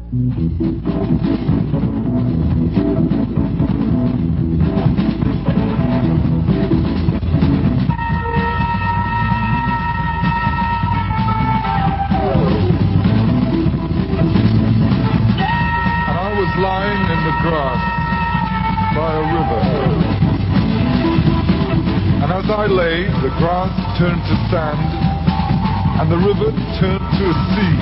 Lying in the grass by a river. And as I lay, the grass turned to sand, and the river turned to a sea.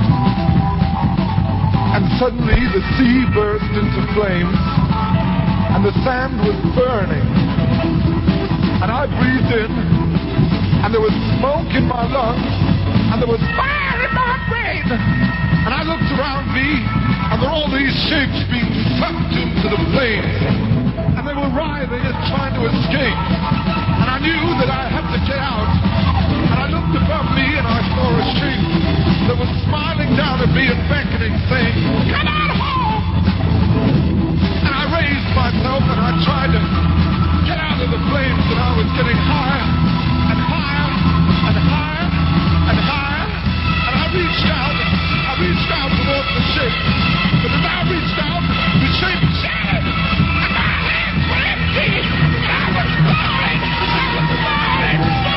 And suddenly the sea burst into flames, and the sand was burning. And I breathed in, and there was smoke in my lungs, and there was fire in my brain. And I looked around me, and there were all these shapes being sucked into the flames. And they were writhing and trying to escape. And I knew that I had to get out. And I looked above me, and I saw a shape that was smiling down at me and beckoning, saying, "Come on home!" And I raised myself, and I tried to get out of the flames, and I was getting higher and higher and higher and higher. And I reached out towards the shape. But as I reached out, the shape shattered, and my hands were empty, and I was falling, I was falling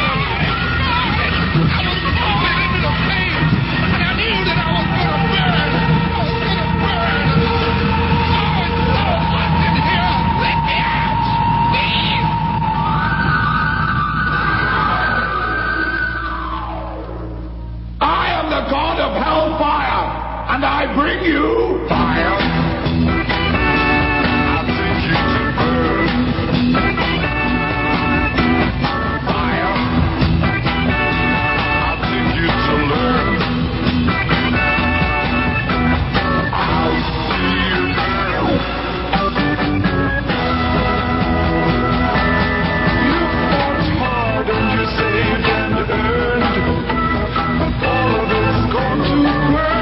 into the flames, and I knew that I was going to burn. Oh, it's so hot in here. Let me out, please. I am the god of hellfire, and I bring you fire. I bring you to burn. Fire. I bring you to learn. I'll see you burn. You fought hard and you saved and earned. All of it's going to burn.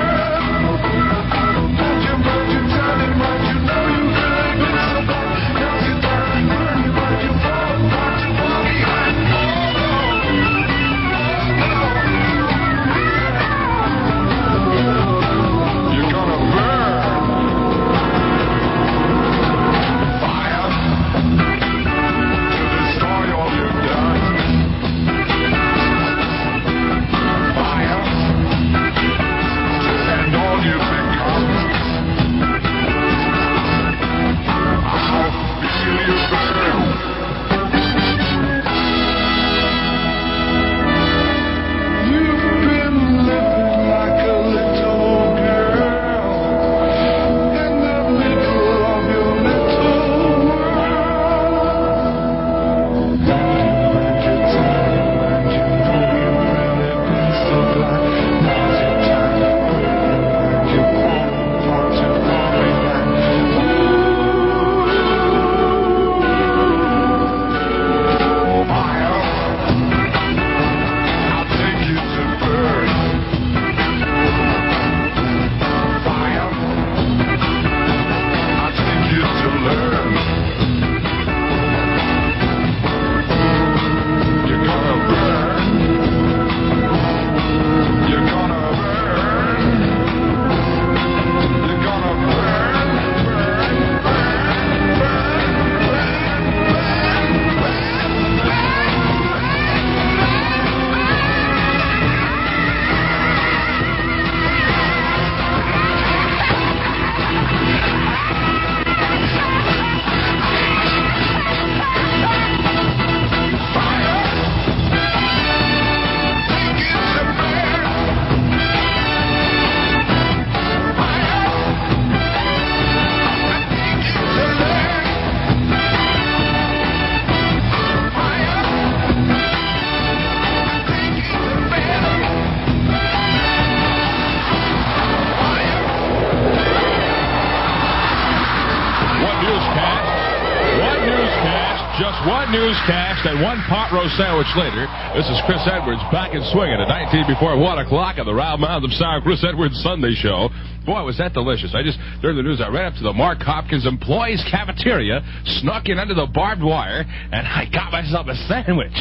Just one newscast and one pot roast sandwich later. This is Chris Edwards back and swinging at 19 before 1 o'clock on the Round Mound of Sound Chris Edwards Sunday Show. Boy, was that delicious. During the news, I ran up to the Mark Hopkins Employees Cafeteria, snuck in under the barbed wire, and I got myself a sandwich.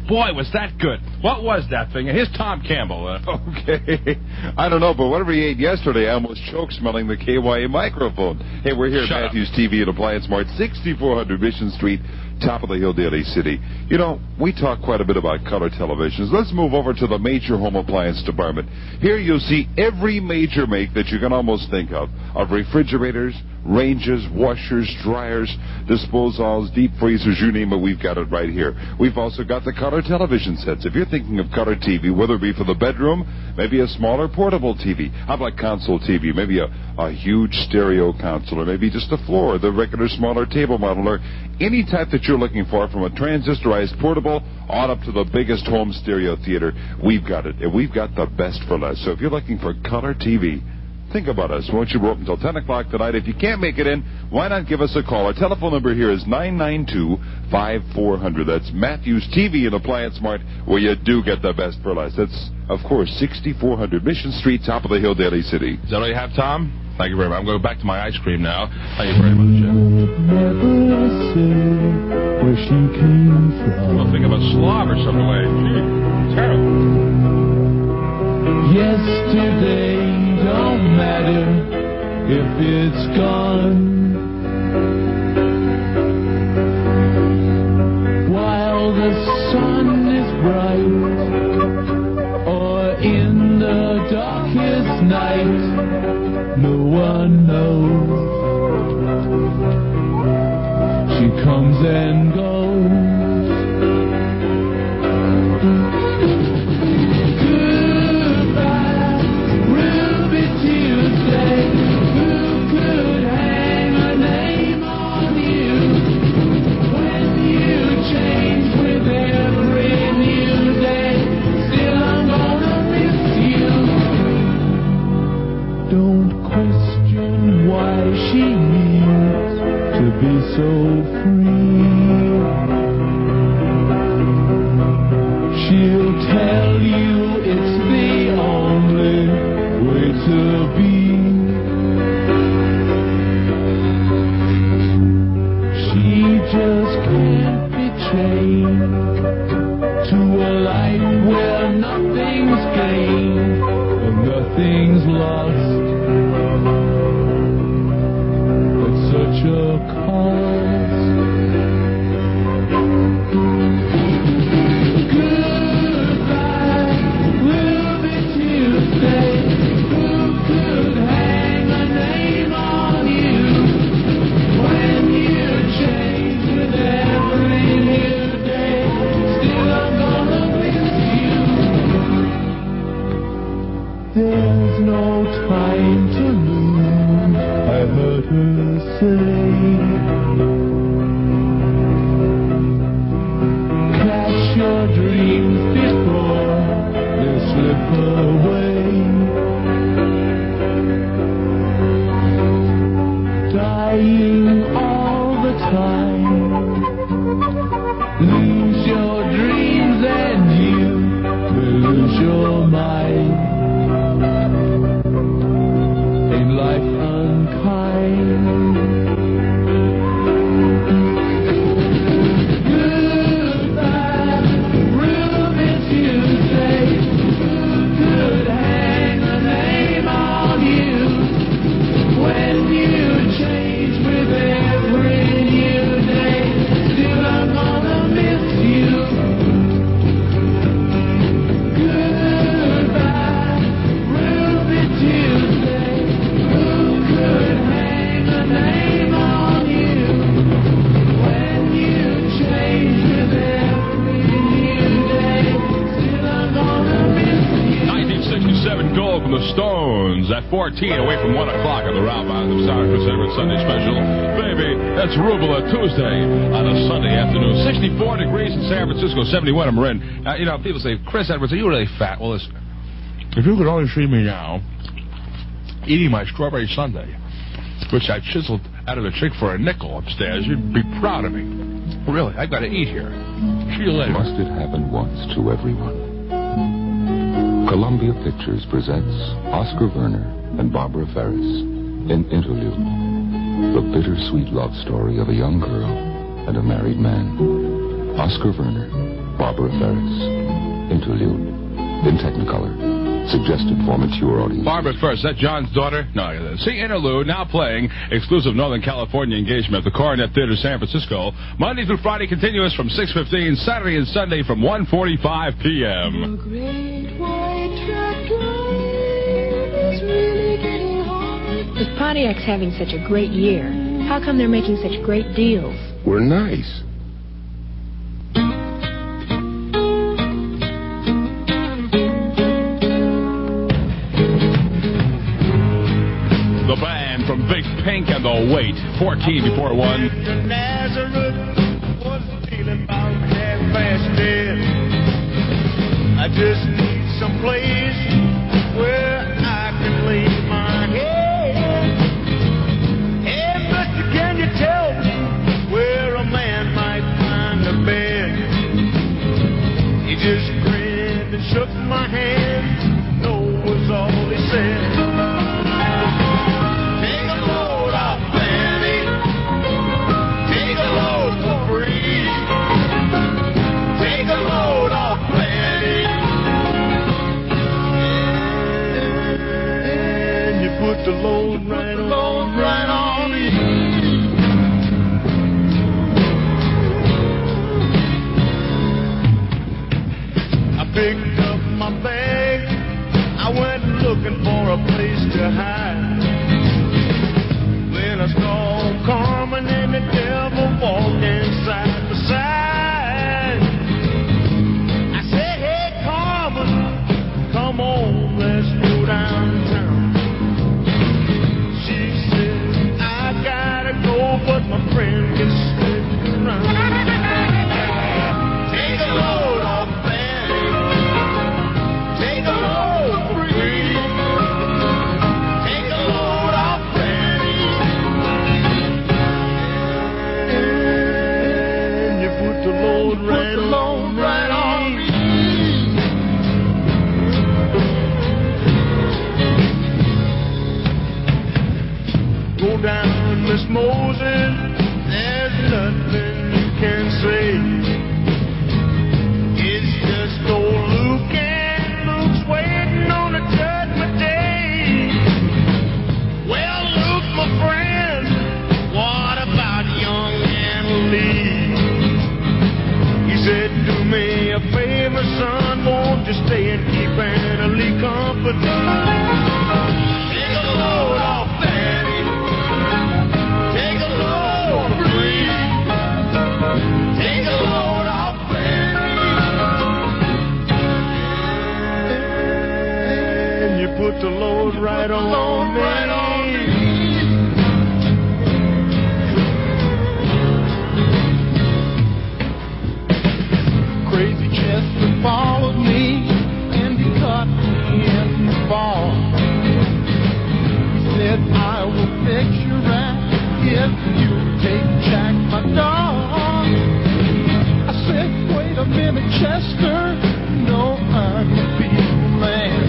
boy, was that good. What was that thing? Here's Tom Campbell. Okay. I don't know, but whatever he ate yesterday, I almost choked smelling the KYA microphone. Hey, we're here at Matthews TV and Appliance Mart, 6400 Mission Street, top of the hill, Daly City. You know, we talk quite a bit about color televisions. Let's move over to the major home appliance department. Here you'll see every major make that you can almost think of refrigerators, ranges, washers, dryers, disposals, deep freezers, you name it, we've got it right here. We've also got the color television sets. If you're thinking of color TV, whether it be for the bedroom, maybe a smaller portable TV, how about console TV, maybe a huge stereo console, or maybe just a floor, the regular smaller table model, or any type that you're looking for, from a transistorized portable on up to the biggest home stereo theater, we've got it, and we've got the best for less. So if you're looking for color TV, think about us. Won't you be open until 10 o'clock tonight? If you can't make it in, why not give us a call? Our telephone number here is 992-5400. That's Matthews TV and Appliance Mart, where you do get the best for less. That's, of course, 6400 Mission Street, top of the hill, Daly City. Is that all you have, Tom? Thank you very much. I'm going back to my ice cream now. Thank you very much, Jeff. Where she came from. Well, think of a slob or something like that. Terrible. Yesterday don't matter if it's gone. While the sun is bright, or in the darkest night, no one knows. She comes and goes. Goodbye, Ruby Tuesday. Who could hang a name on you when you change with every new day? Still, I'm gonna miss you. Don't question why she needs to be so free. She'll tell you it's the only way to be. She just can't be chained to a life where nothing's gained and nothing's lost. Such a cost. Goodbye, Ruby Tuesday. Who could hang a name on you when you change with every new day? Still, I'm gonna miss you. There's no time to lose, I heard her say. Catch your dreams before they slip away. Dying all the time. Lose your dreams and you will lose your mind. Ain't life unkind? Goodbye, Ruby Tuesday. Who could hang a name on you when you change with every new day? Still, I'm gonna miss you. Goodbye, Ruby Tuesday. Who could hang a name on you when you change with every new day? Still, I'm gonna miss you. 1967 gold from the Stones at 14, away from 1 o'clock on the Round Mountain of Sour Chris Edwards Sunday Special. Baby, that's Rubala Tuesday on a Sunday afternoon. 64 degrees in San Francisco, 71 in Marin. You know, people say, Chris Edwards, are you really fat? Well, listen, if you could only see me now eating my strawberry sundae, which I chiseled out of a chick for a nickel upstairs, you'd be proud of me. Really, I've got to eat here. See you later. Must it happen once to everyone? Columbia Pictures presents Oscar Werner and Barbara Ferris in Interlude, the bittersweet love story of a young girl and a married man. Oscar Werner, Barbara Ferris. Interlude. In Technicolor. Suggested for mature audience. Barbara Ferris, is that John's daughter? No. See Interlude, now playing exclusive Northern California engagement at the Coronet Theater, San Francisco. Monday through Friday continuous from 6:15, Saturday and Sunday from 1:45 p.m. The great white tractor is really getting hard. With Pontiac's having such a great year, how come they're making such great deals? We're nice. The band from Big Pink and The Wait, 14 before 1. Nazareth was feeling about half-past dead. I just need some place where I can lay my head. Hey, mister, can you tell me where a man might find a bed? He just grinned and shook my hand. No was all he said. Put the load right on me. I picked up my bag. I went looking for a place to hide. When I saw Carmen and the devil walking side by side, I said, hey, Carmen, come on, let's go downtown. But my friend can stick around. Take a load off Fanny. Take a load for free. Take a load off Fanny. And you put the load right on me. Go down, Miss Moses, there's nothing you can say. It's just old Luke, and Luke's waiting on the judgment day. Well, Luke, my friend, what about young Anna Lee? He said, do me a favor, son, won't you stay and keep Anna Lee company? Take a load off Fanny. Take a load free. Take a load off Fanny. And you put the load right on me. Crazy Chester followed me and he caught me in the bar. Said I will fix your ass if you take Jack my dog. I said, wait a minute, Chester, no, I'm a people man.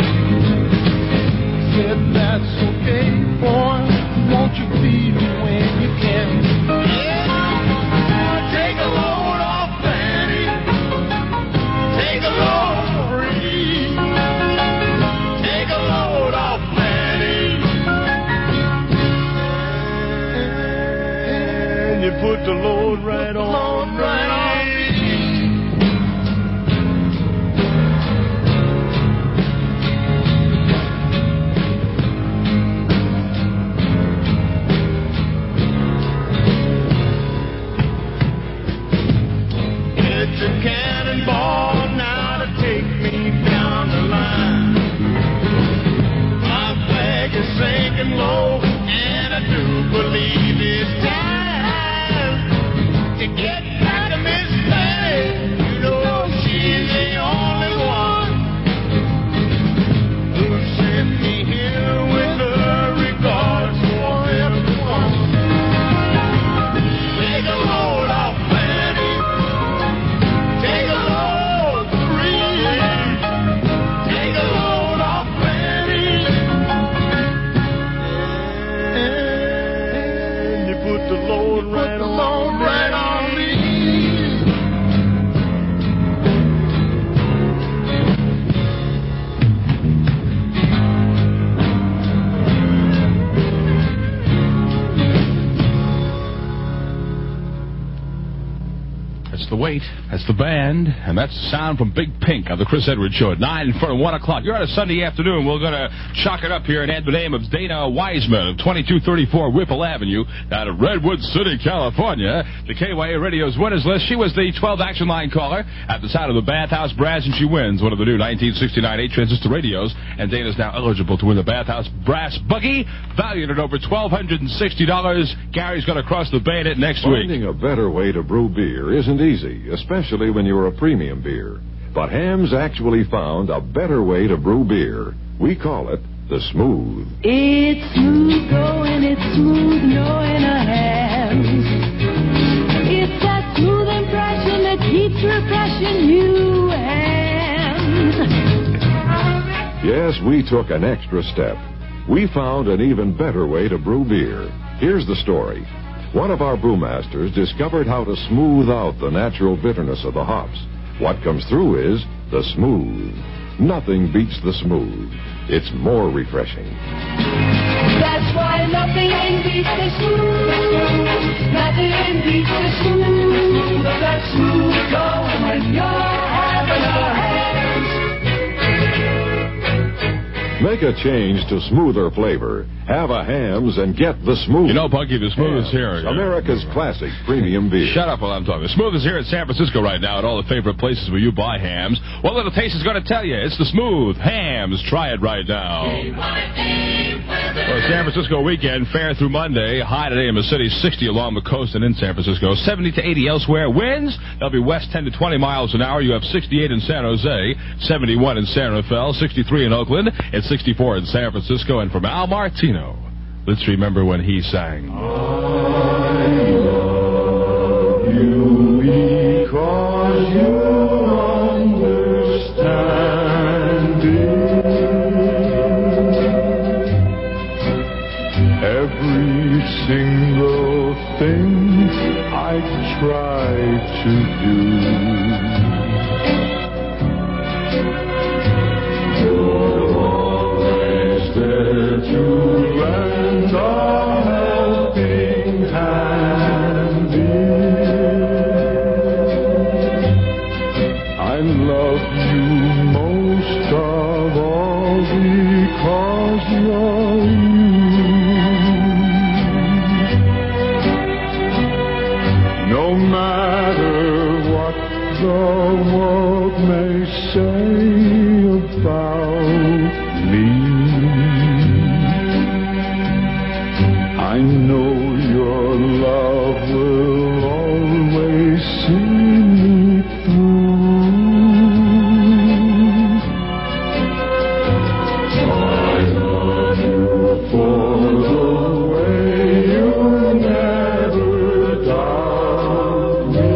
He said, that's okay, boy, won't you feed me when you can? Yeah, take a load off Fanny. Take a load free. Take a load off Fanny. You put the load right on me. It's a cannonball now to take me down the line. My flag is sinking low, and I do believe it's time to get back to Miss Fanny. You know she's the only one who sent me here with her regards for everyone. Take a load off Fanny. Take a load free. Take a load off Fanny. And you put the load right on me. the weight. That's the band. And that's the sound from Big Pink on the Chris Edwards Show at 9 in front of 1 o'clock. You're on a Sunday afternoon. We're going to chalk it up here and add the name of Dana Wiseman of 2234 Whipple Avenue out of Redwood City, California. The KYA Radio's winners list. She was the 12th Action Line caller at the sound of the Bathhouse Brass, and she wins one of the new 1969 8-transistor radios. And Dana's now eligible to win the Bathhouse Brass Buggy, valued at over $1,260. Gary's going to cross the bayonet next week. Finding a better way to brew beer isn't easy, especially when you're a premium beer. But Hamm's actually found a better way to brew beer. We call it the Smooth. It's smooth going, it's smooth knowing a Hamm's. It's that smooth impression that keeps refreshing you, Hamm's. Yes, we took an extra step. We found an even better way to brew beer. Here's the story. One of our brewmasters discovered how to smooth out the natural bitterness of the hops. What comes through is the Smooth. Nothing beats the Smooth. It's more refreshing. That's why nothing beats the smooth. Nothing beats the smooth. That smooth going when you're having a Hamm's. Make a change to smoother flavor. Have a Hamm's and get the Smooth. You know, Bucky, the Smooth is here. America's classic premium beer. Shut up while I'm talking. The Smooth is here in San Francisco right now at all the favorite places where you buy Hamm's. What Little Taste is going to tell you. It's the Smooth Hamm's. Try it right now. Well, San Francisco weekend, fair through Monday. High today in the city, 60 along the coast and in San Francisco. 70 to 80 elsewhere. Winds, they'll be west 10 to 20 miles an hour. You have 68 in San Jose, 71 in San Rafael, 63 in Oakland, and 64 in San Francisco. And from Al Martino, let's remember when he sang. I love you because you understand it. Every single thing I try to do. You're always there to lend a helping hand, dear. I love you most of all because you're you. No matter what the world may say about me, I know your love will always see me through. I love you for the way you never doubt me.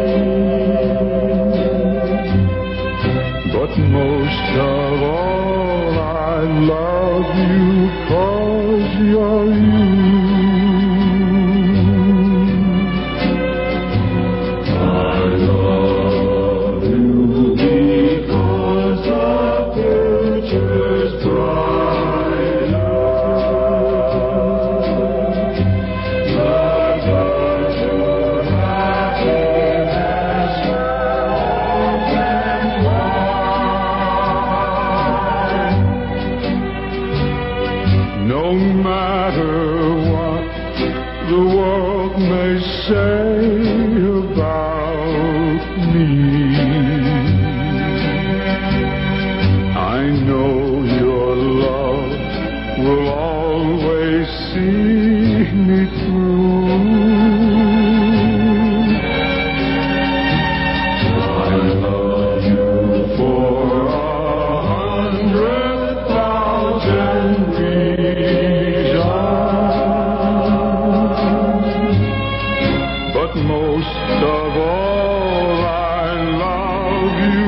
But most of all, I love you 'cause you're you. I love you because the future's brighter. The future happiness, hope and pride. No matter what the world may say about me, I know your love will always see me through. I love you for 100,000 reasons, but most of all, I love you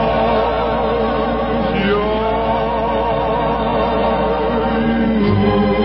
'cause you're you.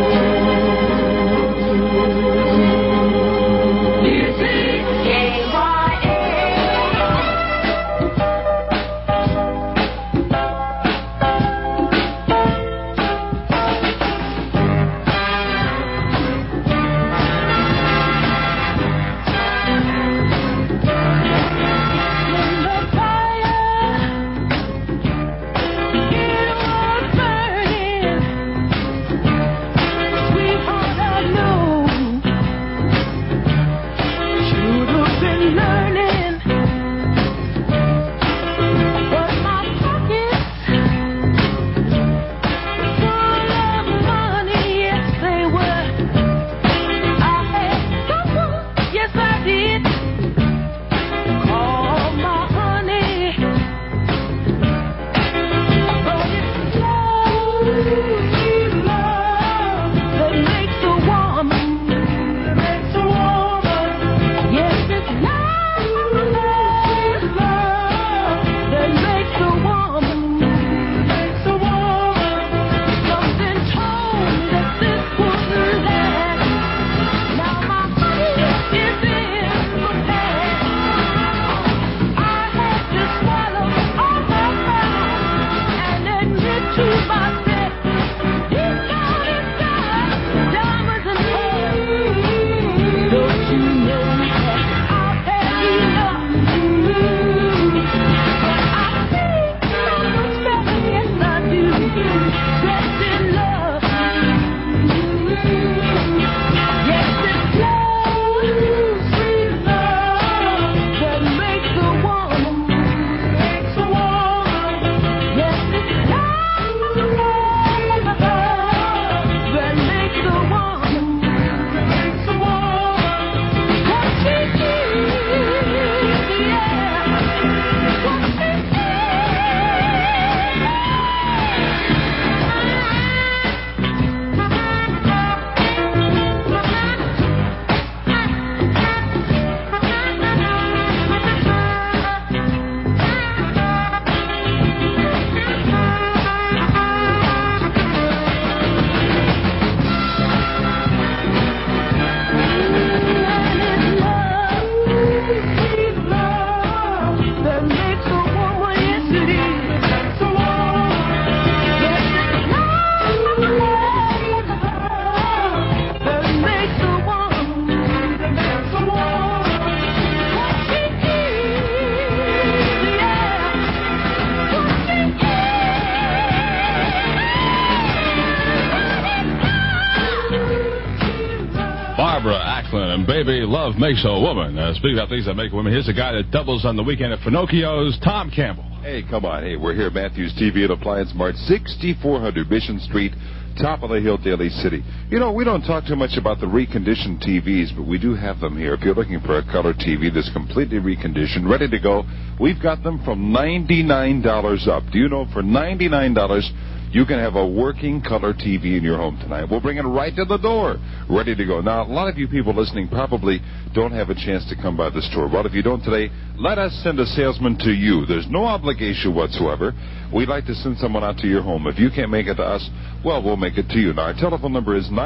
from Baby Love Makes a Woman. Speaking of things that make women, here's a guy that doubles on the weekend at Finocchio's, Tom Campbell. Hey, come on. Hey, we're here at Matthews TV and Appliance Mart, 6400 Mission Street, top of the hill, Daly City. You know, we don't talk too much about the reconditioned TVs, but we do have them here. If you're looking for a color TV that's completely reconditioned, ready to go, we've got them from $99 up. Do you know, for $99, you can have a working color TV in your home tonight. We'll bring it right to the door, ready to go. Now, a lot of you people listening probably don't have a chance to come by the store. Well, if you don't today, let us send a salesman to you. There's no obligation whatsoever. We'd like to send someone out to your home. If you can't make it to us, well, we'll make it to you. Now, our telephone number is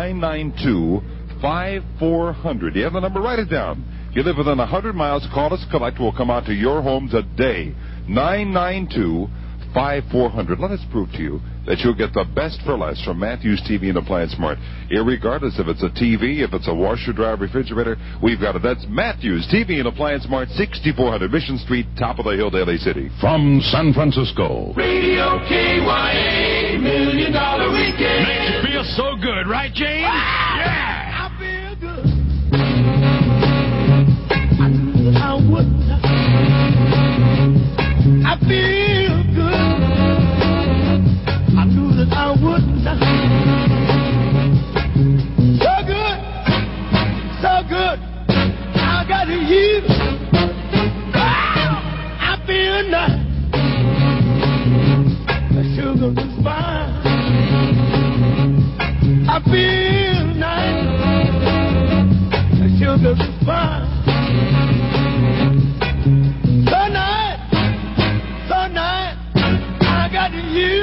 992-5400. You have the number? Write it down. You live within 100 miles, call us, collect. We'll come out to your home today. 992-5400. Let us prove to you that you'll get the best for less from Matthews TV and Appliance Mart. Irregardless if it's a TV, if it's a washer, dryer, refrigerator, we've got it. That's Matthews TV and Appliance Mart, 6400 Mission Street, top of the hill, Daly City. From San Francisco, Radio KYA, $1 Million Weekend. Makes you feel so good, right, James? Yeah! I feel good. I knew that I would. I feel good. I knew that I would. So good, so good. I got you. I feel nice. The sugar is fine. I feel nice. The sugar is fine. So nice, so nice. I got you.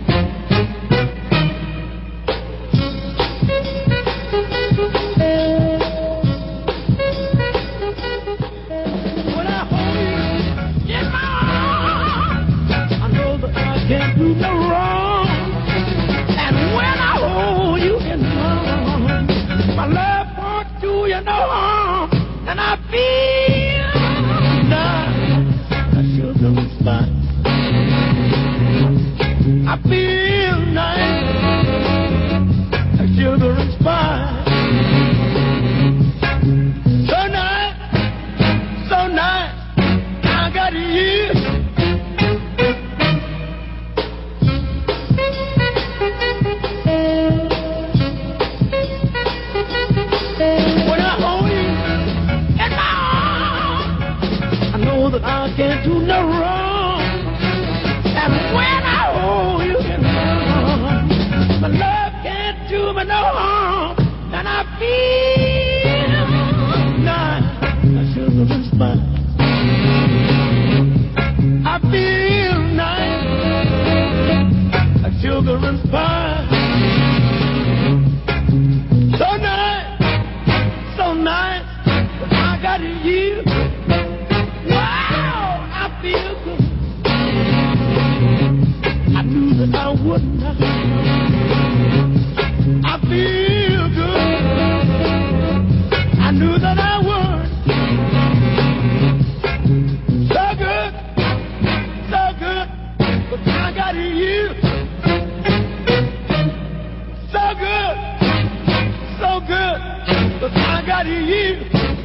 Can't do no wrong. And when I hold you in my arms, my love won't do you no harm. And I feel nice. I sure do fine. I feel nice. I sure do fine. So nice, so nice. I got you. I can't do no wrong. And when I hold you in my arms, my love can't do me no harm. And I feel nice. I sugar is fine. I feel nice. I sugar is fine. So nice, so nice. I got you. Feel good. I knew that I wouldn't. I feel good. I knew that I would. So good, so good. But I got you. So good, so good. But I got you.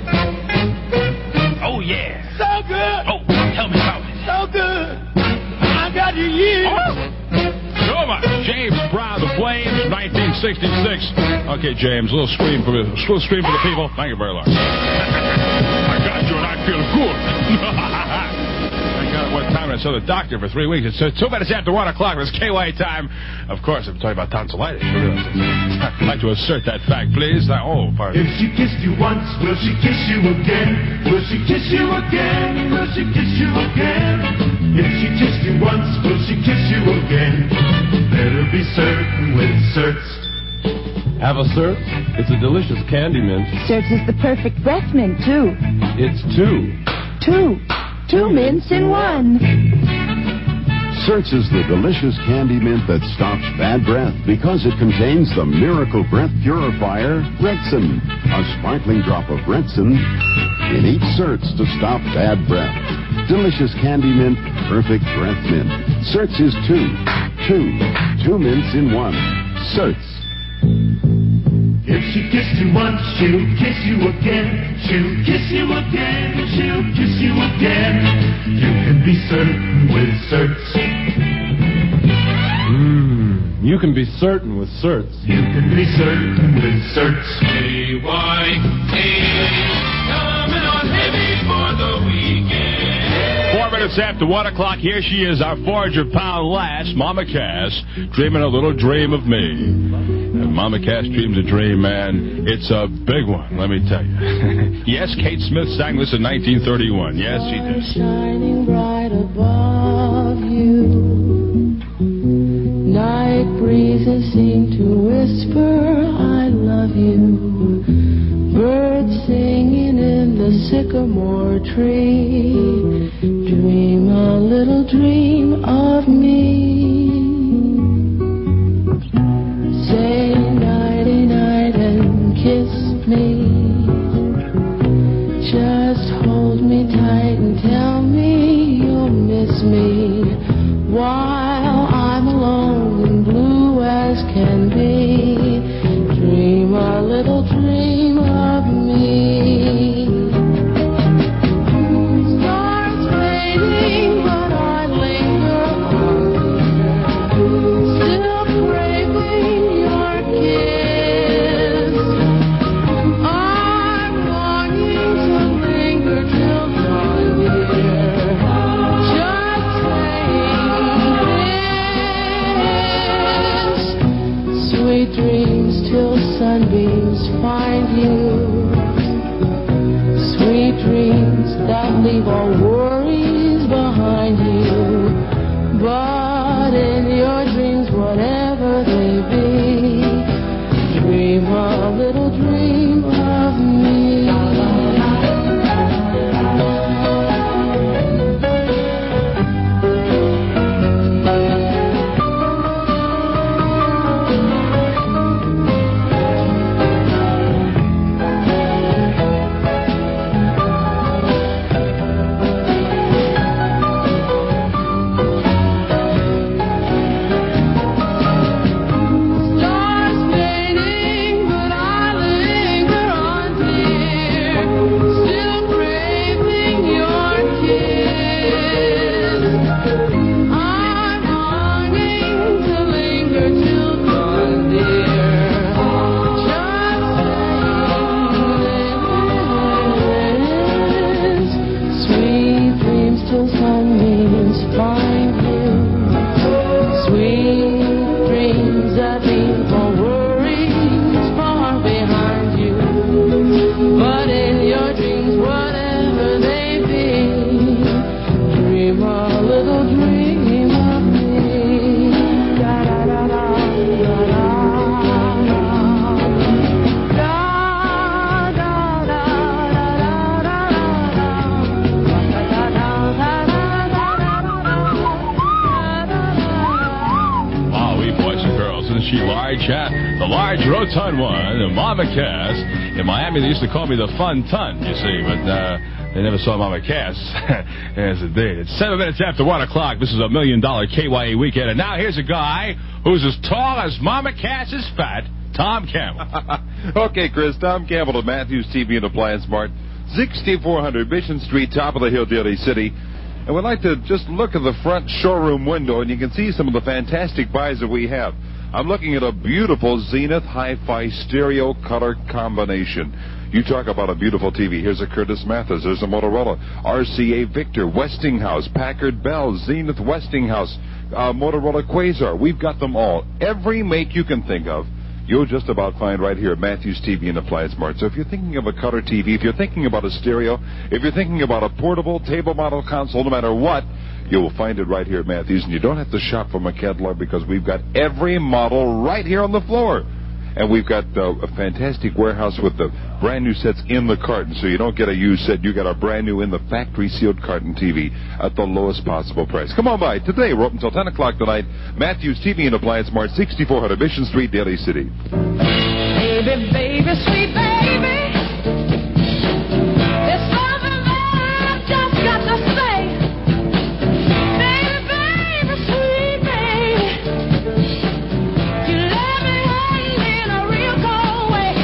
Oh, yeah. So good. Oh, tell me about it. So good. I got you. So much. James Brown, The Flames, 1966. Okay, James, a little scream for the people. Thank you very much. I got you and I feel good. I got it one time and I saw the doctor for 3 weeks. It's 2 minutes after 1 o'clock. It's KY time. Of course, I'm talking about tonsillitis. I'd like to assert that fact, please. Pardon. If she kissed you once, will she kiss you again? Will she kiss you again? Will she kiss you again? If she kissed you once, will she kiss you again? Better be certain with Certs. Have a Certs? It's a delicious candy mint. Certs is the perfect breath mint, too. It's two. Two mints in one. Certs is the delicious candy mint that stops bad breath because it contains the miracle breath purifier, Retsin. A sparkling drop of Retsin in each Certs to stop bad breath. Delicious candy mint, perfect breath mint. Certs is two mints in one. Certs. If she kissed you once, she'll kiss you again. She'll kiss you again. She'll kiss you again. You can be certain with certs. You can be certain with certs. You can be certain with certs. Coming on heavy for the weekend. 4 minutes after 1 o'clock, here she is, our 400-pound lass, Mama Cass, dreaming a little dream of me. And Mama Cass dreams a dream, man. It's a big one, let me tell you. Yes, Kate Smith sang this in 1931. Yes, she did. Shining bright above you. Night breezes seem to whisper, I love you. Birds singing in the sycamore tree. Dream a little dream of me. Say nighty-night and kiss me. Just hold me tight and tell me you'll miss me while I'm alone and blue as can be. Dream a little dream of me. Stars fading, but I linger on, still craving your kiss. I'm longing to linger till dawn, dear. Just saying this. Sweet dreams till sunbeams find you. Sweet dreams that leave all worries behind you. But in your dreams, whatever they be, dream a little dream of me. Stars fading, but I linger on, dear. Still craving your kiss. I'm longing to linger till dawn, dear. Just saying this. Sweet dreams till sunbeams find you. Sweet dreams that leave all worries far behind you. But in your dreams, whatever they be, dream a little dream of me. Da da da da da da da da da Wow, we boys and girls. Isn't she large, huh? The large, rotund one, the Mama Cass. In Miami, they used to call me the Fun Ton, you see, but they never saw Mama Cass. Yes, indeed. It's 7 minutes after 1 o'clock. This is $1 million KYE weekend. And now here's a guy who's as tall as Mama Cass is fat, Tom Campbell. Okay, Chris, Tom Campbell of Matthews TV and Appliance Mart, 6400 Mission Street, top of the hill, Daly City. And we'd like to just look at the front showroom window, and you can see some of the fantastic buys that we have. I'm looking at a beautiful Zenith Hi-Fi stereo color combination. You talk about a beautiful TV. Here's a Curtis Mathis. There's a Motorola, RCA Victor, Westinghouse, Packard Bell, Zenith Westinghouse, Motorola Quasar. We've got them all. Every make you can think of, you'll just about find right here at Matthews TV and Appliance Mart. So if you're thinking of a color TV, if you're thinking about a stereo, if you're thinking about a portable table model console, no matter what, you will find it right here at Matthews. And you don't have to shop from a catalog because we've got every model right here on the floor. And we've got a fantastic warehouse with the brand new sets in the carton. So you don't get a used set. You get a brand new in the factory sealed carton TV at the lowest possible price. Come on by. Today, we're open until 10 o'clock tonight. Matthews TV and Appliance Mart, 6400 Mission Street, Daly City. Baby, baby, sweet baby. There's something that I've just got to say. Baby, baby, sweet baby. You let me hang in a real cold way.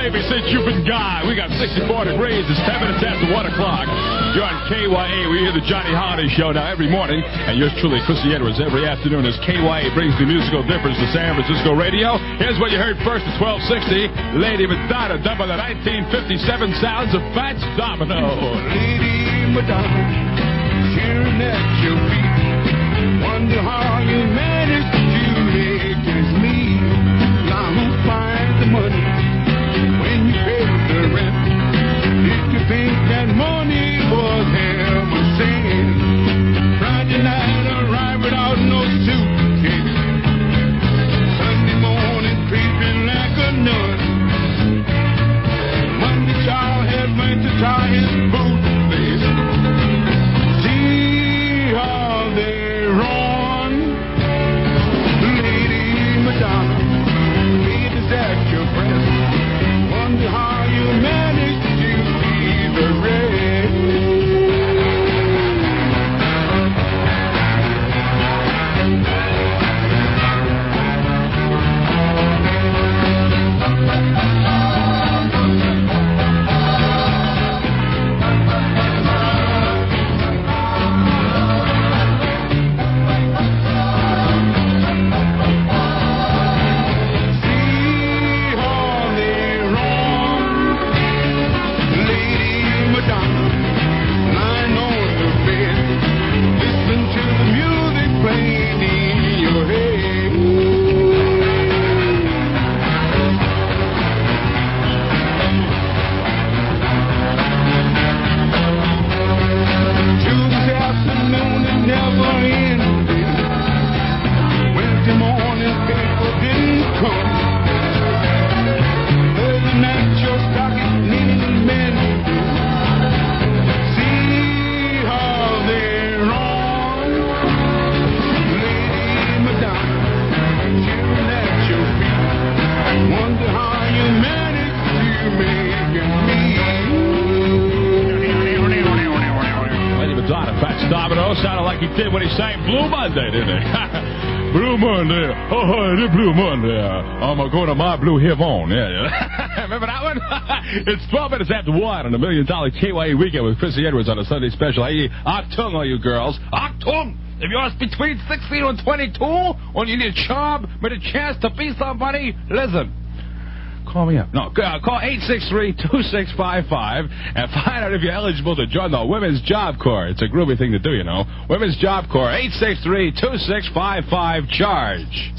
baby, since you've been gone. We got 64 degrees. It's 10 minutes after 1 o'clock. You're on KYA. We hear the Johnny Holiday Show now every morning. And yours truly, Chrissy Edwards, every afternoon as KYA brings the musical difference to San Francisco radio. Here's what you heard first at 1260. Lady Madonna, done by the 1957 sounds of Fats Domino. Lady Madonna, cheering at your feet. Wonder how you managed to make ends meet. Now who finds the money when you pay the rent? Did you think that money was ever sent? Friday night arrived without no suitcase. Sunday morning creeping like a nun. Monday child had went to tie his boots. See how they run. Lady Madonna, baby's at your breast. Wonder how you managed to be the rest. Sounded like he did when he sang Blue Monday, didn't he? Blue Monday, oh, the Blue Monday. I'm going to my Blue Heaven. Yeah. Remember that one? It's 12 minutes after 1 on the $1 Million KYA Weekend with Chrissy Edwards on a Sunday special. Hey, Achtung, all you girls. Achtung! If you're between 16 and 22, and you need a job with a chance to be somebody, listen. Call me up. No, call 863-2655 and find out if you're eligible to join the Women's Job Corps. It's a groovy thing to do, you know. Women's Job Corps, 863-2655, charge.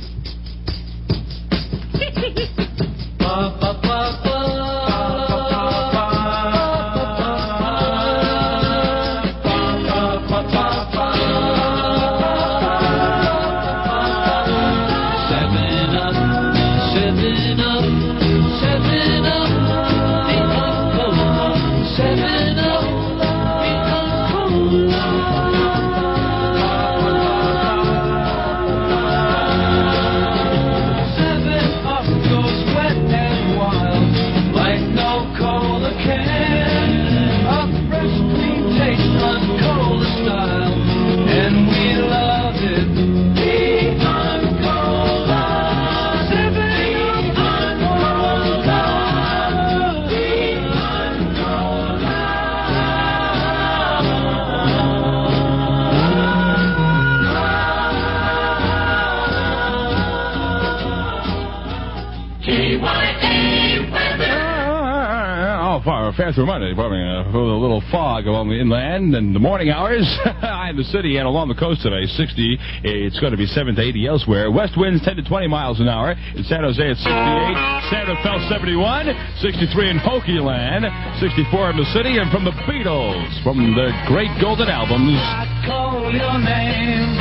Faster Monday, probably a little fog along the inland and the morning hours. In the city and along the coast today, 60. It's going to be 7 to 80 elsewhere. West winds 10 to 20 miles an hour. In San Jose, it's 68. San Rafael, 71. 63 in Hokiland. 64 in the city. And from the Beatles, from their great golden albums. I call your name,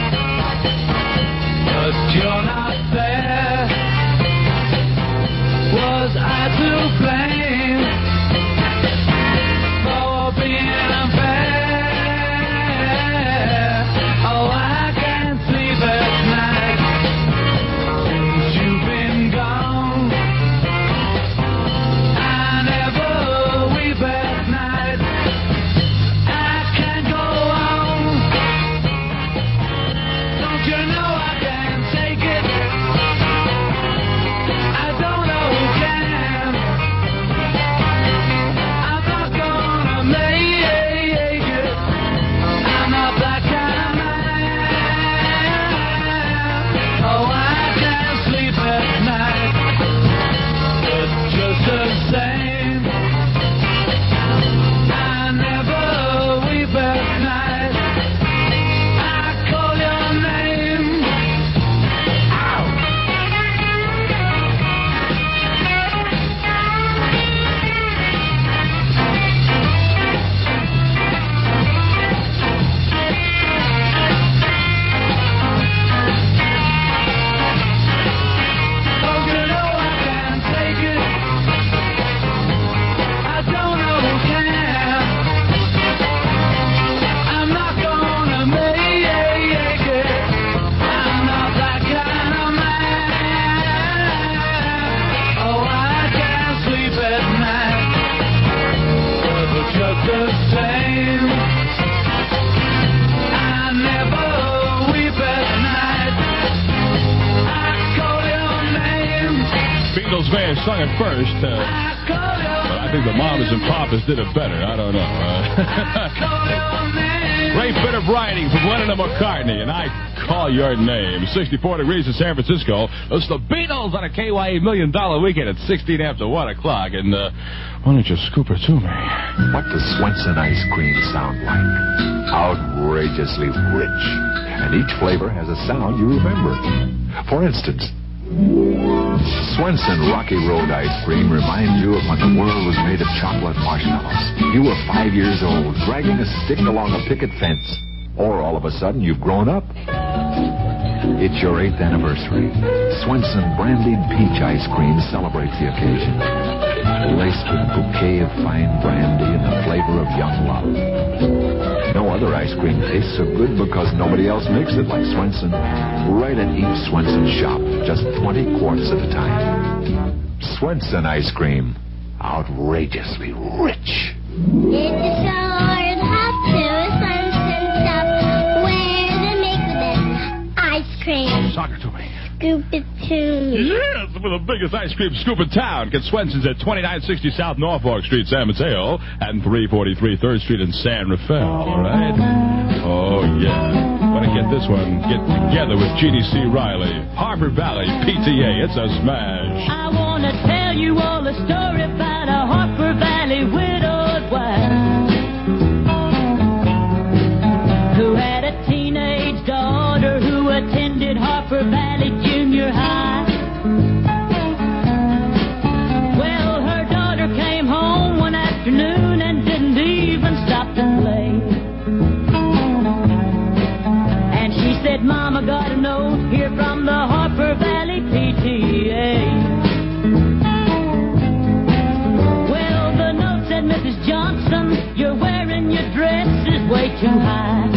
but you're not there. Was I to blame for being unfair? Oh, I can't sleep at night since you've been gone. I never weep at night. I can't go on. Don't you know I can't take it? I don't know who can. Beatles may have sung it first, but I think the Mamas and Papas did it better. I don't know. Great bit of writing from Lennon and McCartney, and I call your name. 64 degrees in San Francisco. It's the Beatles on a KYE $1 Million Weekend at 16 after 1 o'clock. And why don't you scoop her to me? What does Swenson ice cream sound like? Outrageously rich. And each flavor has a sound you remember. For instance, Swenson Rocky Road ice cream reminds you of when the world was made of chocolate marshmallows. You were 5 years old, dragging a stick along a picket fence. Or all of a sudden, you've grown up. It's your 8th anniversary. Swenson brandied peach ice cream celebrates the occasion. Laced with a bouquet of fine brandy and the flavor of young love. No other ice cream tastes so good because nobody else makes it like Swenson. Right at each Swenson shop, just 20 quarts at a time. Swenson ice cream. Outrageously rich. It's a short hop to a Swenson shop where they make the best ice cream. Talk her to me. Scoop it to me. Yes, with the biggest ice cream scoop in town. Get Swenson's at 2960 South Norfolk Street, San Mateo, and 343 3rd Street in San Rafael, all right? Oh, yeah. Want to get this one? Get together with GDC Riley. Harbor Valley PTA. It's a smash. I want to tell you all a story about a Harper Valley widowed wife who had a teenage daughter who attended Harper Valley Junior High. Well, her daughter came home one afternoon and didn't even stop to play. And she said, Mama got a note here from the Harper Valley PTA. Well, the note said, Mrs. Johnson, you're wearing your dress is way too high.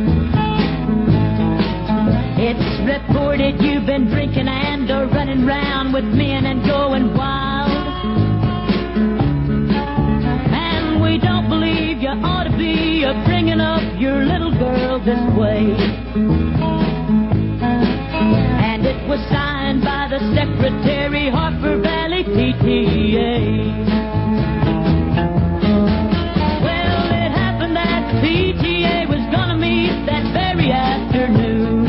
It's reported you've been drinking and are running round with men and going wild. And we don't believe you ought to be bringing up your little girl this way. And it was signed by the Secretary, Harper Valley PTA. Well, it happened that the PTA was gonna meet that very afternoon.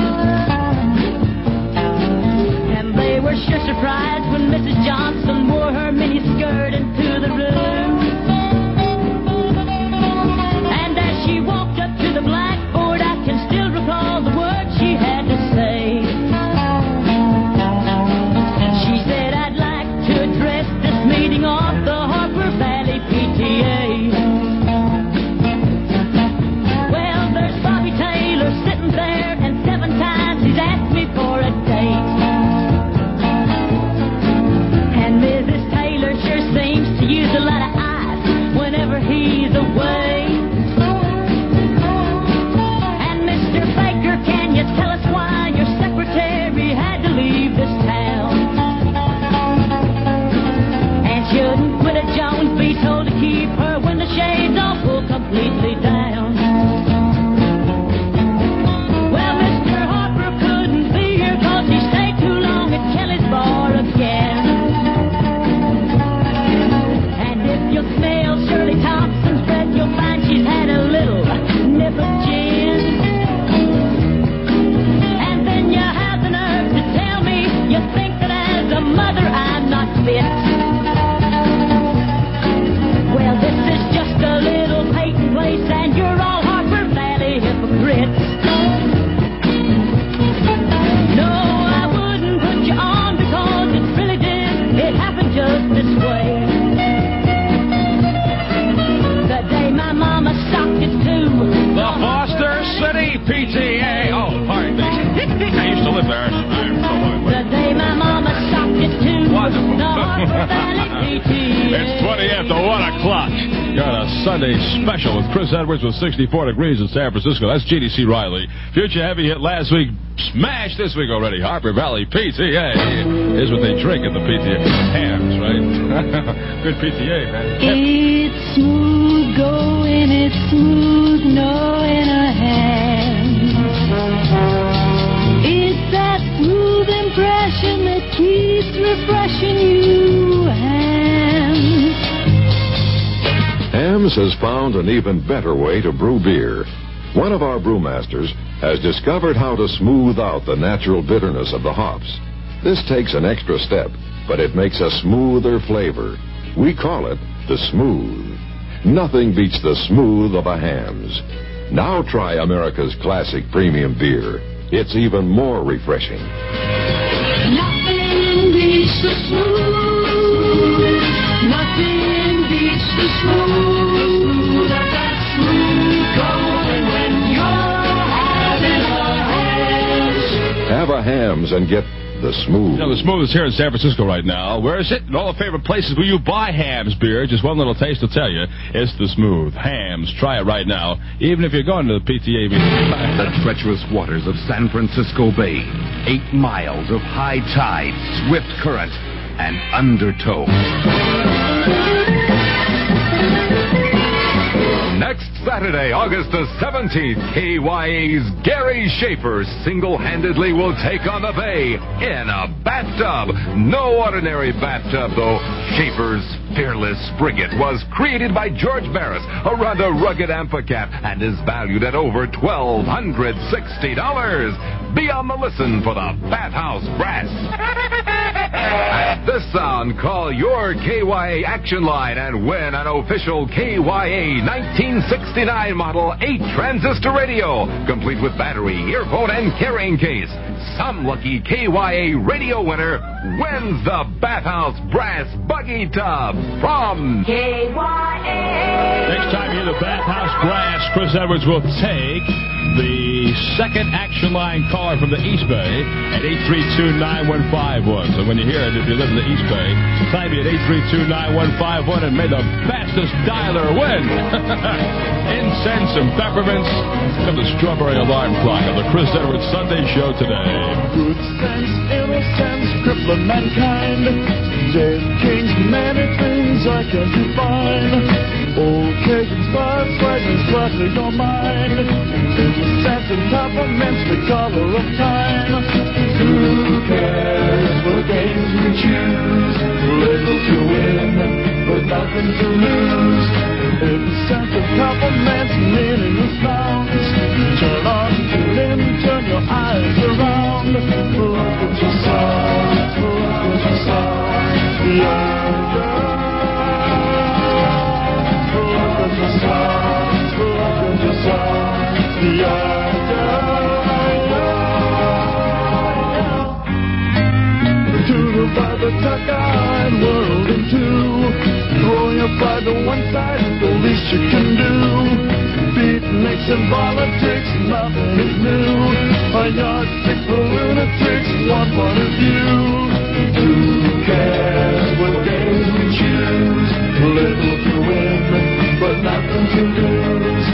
Were sure surprised when Mrs. Johnson wore her miniskirt into the room. And as she walked up to the blackboard, I can still recall the words she had to say. She said, I'd like to address this meeting of the Harper Valley PTA. Well, there's Bobby Taylor sitting there, and 7 times he's asked me for a date. Mrs. Taylor sure seems to use a lot of ice whenever he's away. And Mr. Baker, can you tell us why your secretary had to leave this town? And shouldn't Widow Jones be told to keep her window shades all pulled completely down? Well, Mr. Harper couldn't be here 'cause he stayed too long at Kelly's bar again. Smell Shirley Thompson's breath, you'll find she's had a little nip of gin. And then you have the nerve to tell me you think that as a mother I'm not fit. Well, this is just a little Peyton place and you're all Harper Valley hypocrites. No, I wouldn't put you on because it really did. It happened just this way. My mama socked it too. The Foster City PTA. Oh, pardon me. I used to live there. I'm so lonely. The day my mama socked it too. Wonderful. The Harper Valley PTA. It's 20 after 1 o'clock. Got a Sunday special with Chris Edwards with 64 degrees in San Francisco. That's GDC Riley. Future heavy hit last week. Smash this week already. Harper Valley PTA. Here's what they drink at the PTA. Hams, right? Good PTA, man. It's smooth going, it's smooth knowing a hand. It's that smooth impression that keeps refreshing you. Hams has found an even better way to brew beer. One of our brewmasters has discovered how to smooth out the natural bitterness of the hops. This takes an extra step, but it makes a smoother flavor. We call it the smooth. Nothing beats the smooth of a Hams. Now try America's classic premium beer. It's even more refreshing. Nothing beats the smooth. Nothing beats the smooth. That smooth going when you're having a Hams. Have a Hams and get the smooth. You know, the smooth is here in San Francisco right now. Where is it? In all the favorite places where you buy Hams beer. Just one little taste will tell you. It's the smooth. Hams. Try it right now. Even if you're going to the PTA meeting. The treacherous waters of San Francisco Bay. 8 miles of high tide, swift current, and undertow. Next Saturday, August the 17th, KYA's Gary Schaefer single-handedly will take on the Bay in a bathtub. No ordinary bathtub, though. Schaefer's Fearless Frigate was created by George Barris, a rather rugged amphicat, and is valued at over $1,260. Be on the listen for the Bathhouse Brass. At this sound, call your KYA action line and win an official KYA 1969 model 8-transistor radio, complete with battery, earphone, and carrying case. Some lucky KYA radio winner wins the Bathhouse Brass Buggy Tub from KYA. Next time you hear the Bathhouse Brass, Chris Edwards will take the second action line caller from the East Bay at 832-9151. So when you hear it, if you live in the East Bay, time me at 832-9151 and may the fastest dialer win. Incense and peppermints from the strawberry alarm clock of the Chris Edwards Sunday Show today. Good sense, innocence, crippling mankind. Dead kings, many things I can't define. Old Cajun spice, frightens slightly your mind. Innocence and compliments, the color of time. Who cares what games we choose? Little to win, but nothing to lose. Innocence and compliments, meaningless sounds. Turn on, tune in, turn your eyes around. Look at yourself, look at yourself. Yeah, yeah. By the cockeyed world in two, throwing your pride to one side, the least you can do. Beatniks and politics, nothing is new. A yardstick for lunatics, one point of view. Who cares what games we choose? Little to win, but nothing to lose.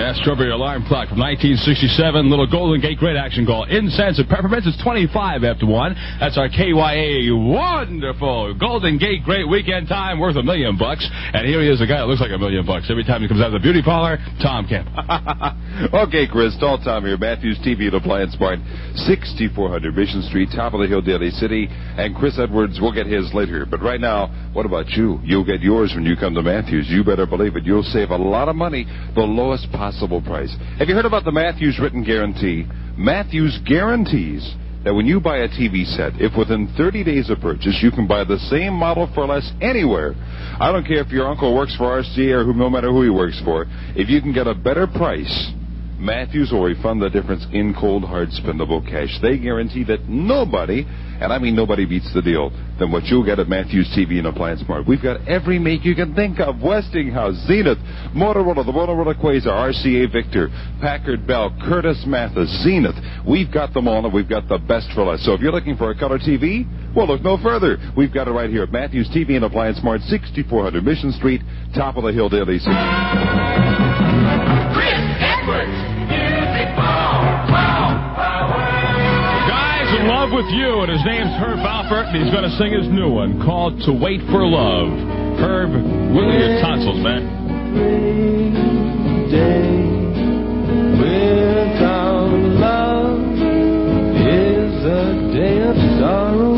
Yeah, Strawberry Alarm Clock from 1967. Little Golden Gate Great Action Call. Incense and Peppermints. It's 25 after 1. That's our KYA wonderful Golden Gate Great Weekend Time worth $1 million. And here he is, a guy that looks like $1 million every time he comes out of the beauty parlor. Tom Kemp. Okay, Chris. Tall Tom here. Matthews TV and Appliance Mart, 6400 Mission Street, top of the hill, Daly City. And Chris Edwards will get his later. But right now, what about you? You'll get yours when you come to Matthews. You better believe it. You'll save a lot of money, the lowest possible price. Have you heard about the Matthews written guarantee? Matthews guarantees that when you buy a TV set, if within 30 days of purchase you can buy the same model for less anywhere, I don't care if your uncle works for RCA or no matter who he works for, if you can get a better price, Matthews will refund the difference in cold, hard, spendable cash. They guarantee that nobody, and I mean nobody, beats the deal than what you'll get at Matthews TV and Appliance Mart. We've got every make you can think of. Westinghouse, Zenith, Motorola, the Motorola Quasar, RCA Victor, Packard Bell, Curtis Mathis, Zenith. We've got them all, and we've got the best for less. So if you're looking for a color TV, well, look no further. We've got it right here at Matthews TV and Appliance Mart, 6400 Mission Street, top of the hill, Daly City. Chris Edwards. In love with you, and his name's Herb Alpert, and he's going to sing his new one called To Wait for Love. Herb, wiggle your tonsils, man. Day without love is a day of sorrow.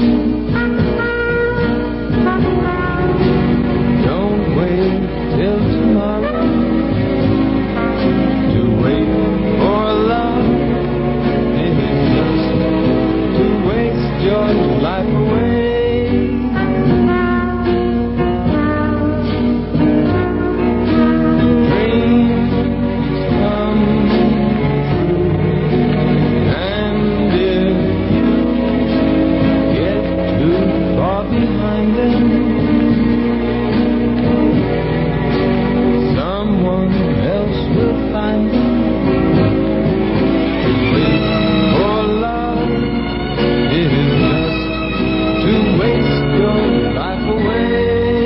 Don't wait till tomorrow to wait for love. Your life away. Dreams come true, and if you get too far behind them, someone else will find them. Wait for love. It is to waste your life away.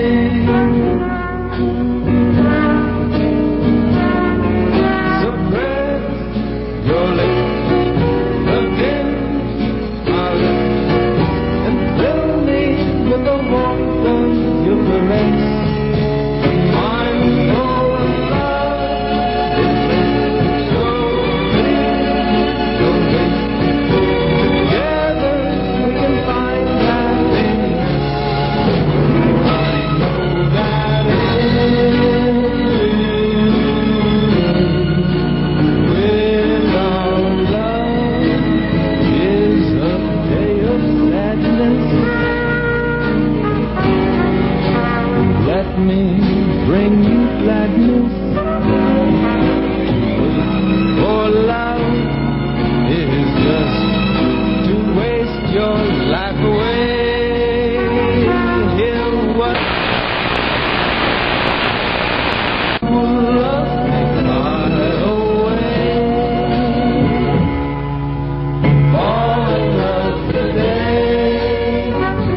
Suppress your lips against my lips and fill me with the warmth of your caress. I'm so in love, it's so real, so together we can find happiness. I know that without love is a day of sadness. Let me bring you gladness. For love is just to waste your life away. Hear what love fly away. Fall in love today.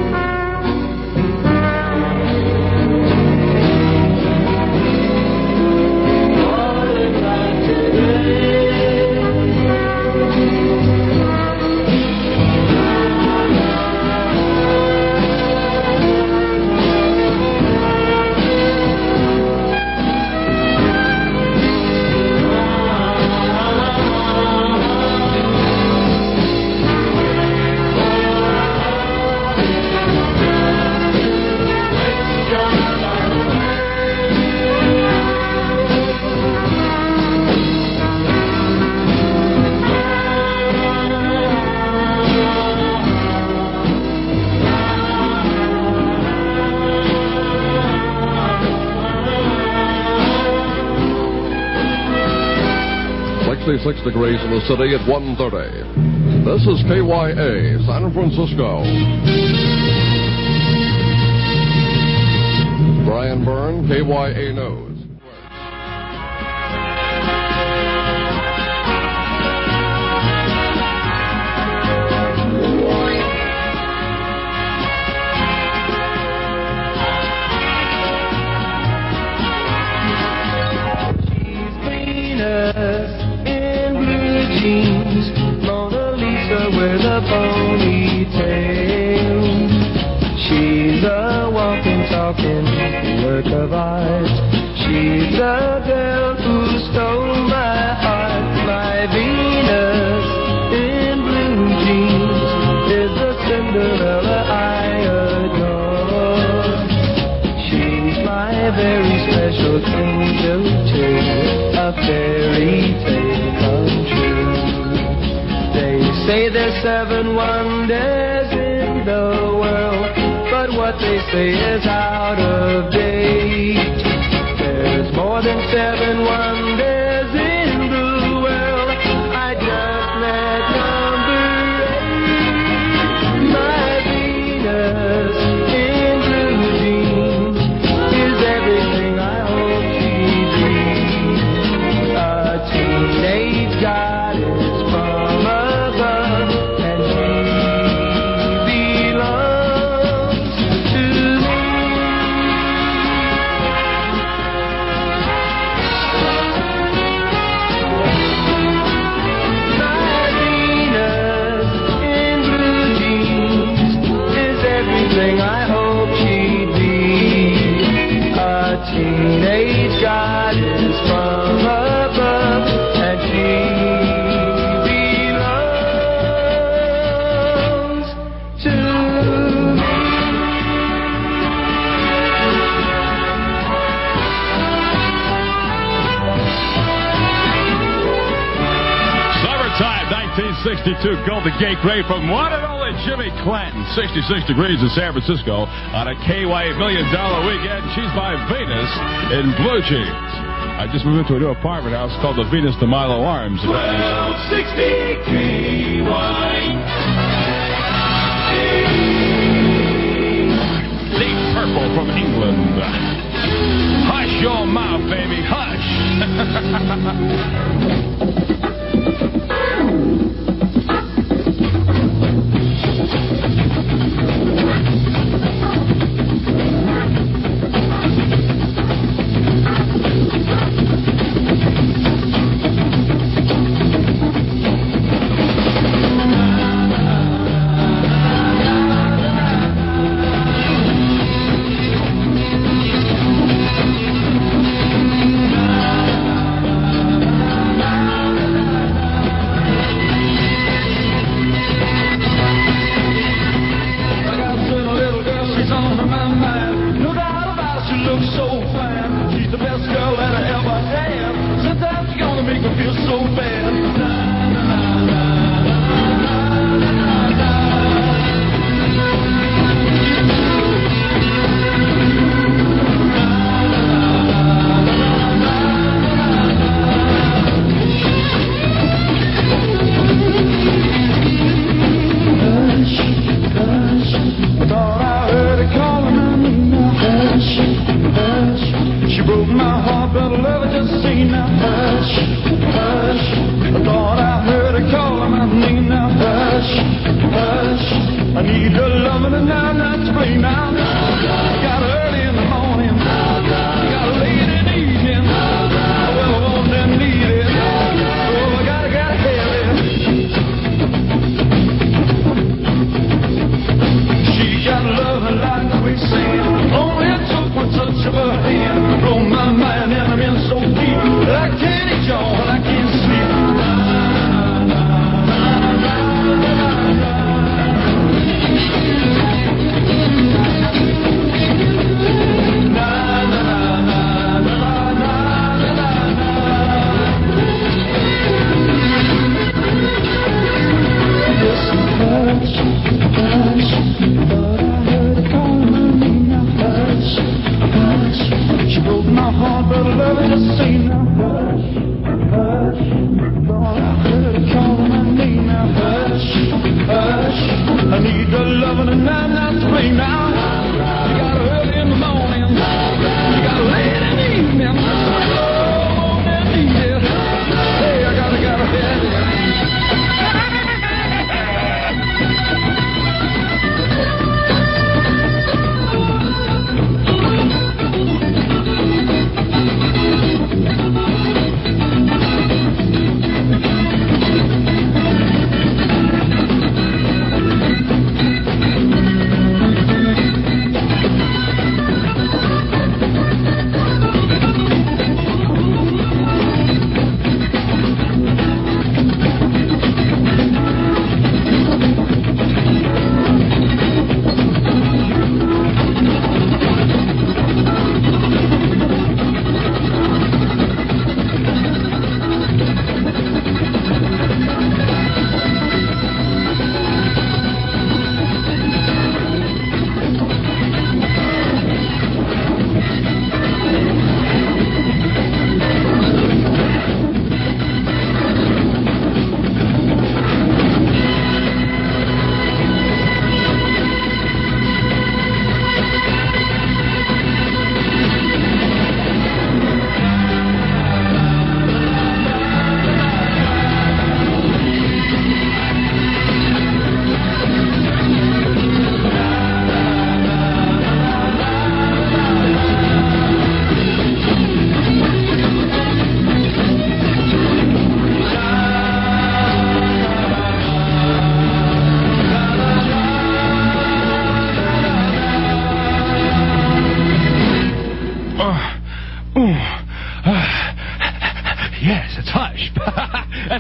Fall in love today. .6 degrees in the city at 1:30. This is KYA, San Francisco. Brian Byrne, KYA News. She's greener walking work of art. She's the girl who stole my heart. My Venus in blue jeans is the Cinderella I adore. She's my very special angel too, a fairy tale come true. They say there's 7 wonders in the world, but what they say is out of date. There's more than 7 wonders in the world. I just met number 8. My Venus in blue jeans is everything I hope she'd be. A teenage goddess from above, and she belongs to me. My Venus in blue jeans is everything I hope she'd be. A teenage goddess from above, and she belongs to me. Summertime, 1962, Golden Gate Great from one and only Jimmy Clanton. 66 degrees in San Francisco on a KYA $1 million weekend. She's by Venus in blue jeans. I just moved into a new apartment house called the Venus de Milo Arms. 1260 KYA. Deep Purple from England. Hush your mouth, baby, hush.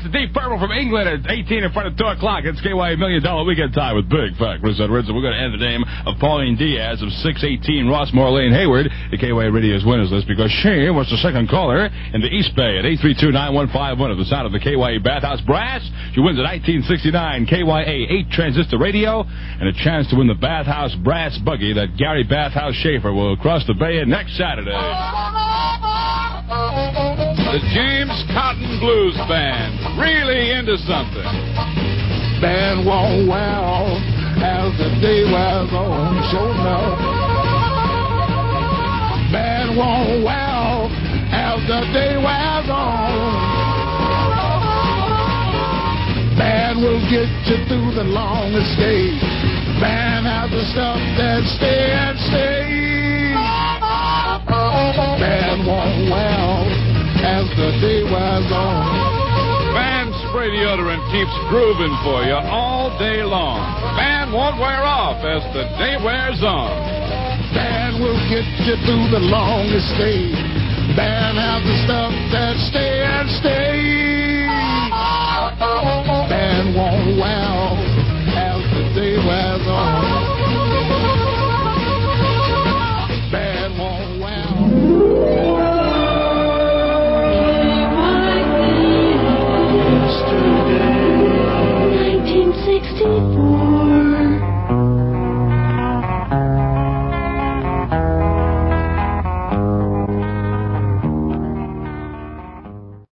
That's the Deep Purple from England at 18 in front of 2 o'clock. It's KYA $1 Million Weekend Time with Big Fat Chris Edwards. And we're going to end the name of Pauline Diaz of 618 Rossmore Lane, Hayward, the KYA Radio's winners list because she was the second caller in the East Bay at 832-9151 of the sound of the KYA Bathhouse Brass. She wins a 1969 KYA 8 transistor radio and a chance to win the Bathhouse Brass Buggy that Gary Bathhouse Schaefer will cross the bay in next Saturday. The James Cotton Blues Band, really into something. Band won't wow as the day wears on, sure enough. Band won't wow as the day wears on. Band will get you through the longest day. Band has the stuff that stay and stay. Band won't wow as the day wears on. Band spray deodorant keeps grooving for you all day long. Band won't wear off as the day wears on. Band will get you through the longest day. Band has the stuff that stay and stay. Band won't wow as the day wears on. Band won't wow. 1964.